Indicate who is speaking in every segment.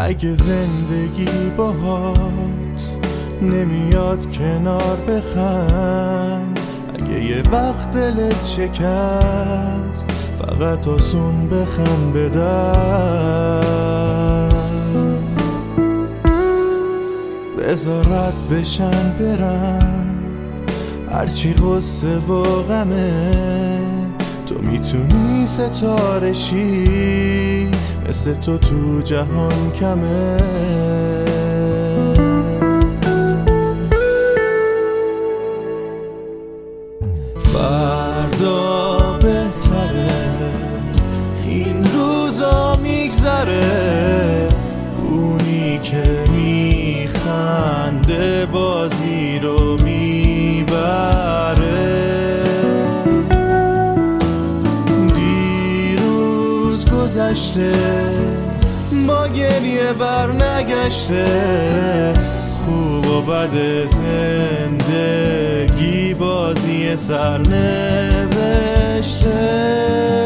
Speaker 1: اگه زندگی باهات نمیاد کنار بخند، اگه یه وقت دلت شکست فقط آسون بخند بدن، بذار رد بشن برن هرچی غصه و غمه، تو میتونی ستاره شی، مثل تو جهان کمه. فردا بهتره، این روزا میگذره، اونی که میخنده بازی رو میبره. دیروز گذشته با گریه بر نگشته، خوب و بد زندگی بازی سرنوشته.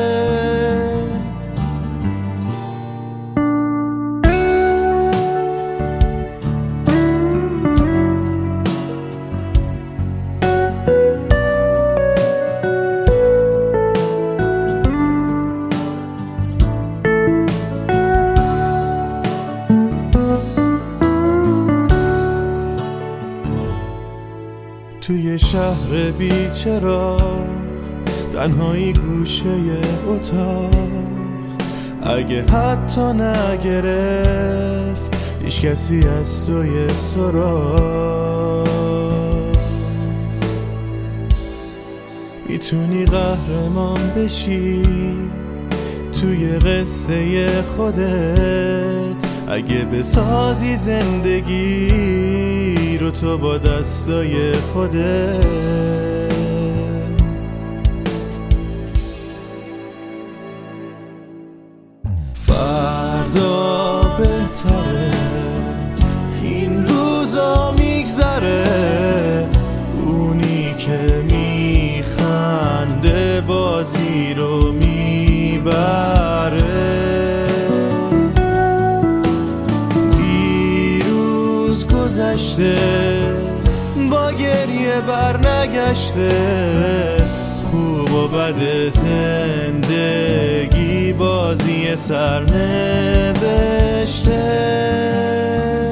Speaker 1: توی شهر بی‌چراغ تنهایی گوشه اتاق، اگه حتی نگرفت هیچ کسی از توی سراغ، میتونی قهرمان بشی توی قصه خودت، اگه بسازی زندگی رو تو با دستای خودت. فردا بهتره، این روزا میگذره، اونی که میخنده بازی رو میبره. گذشته با گریه بر نگشته، خوب و بد زندگی بازی سرنوشته.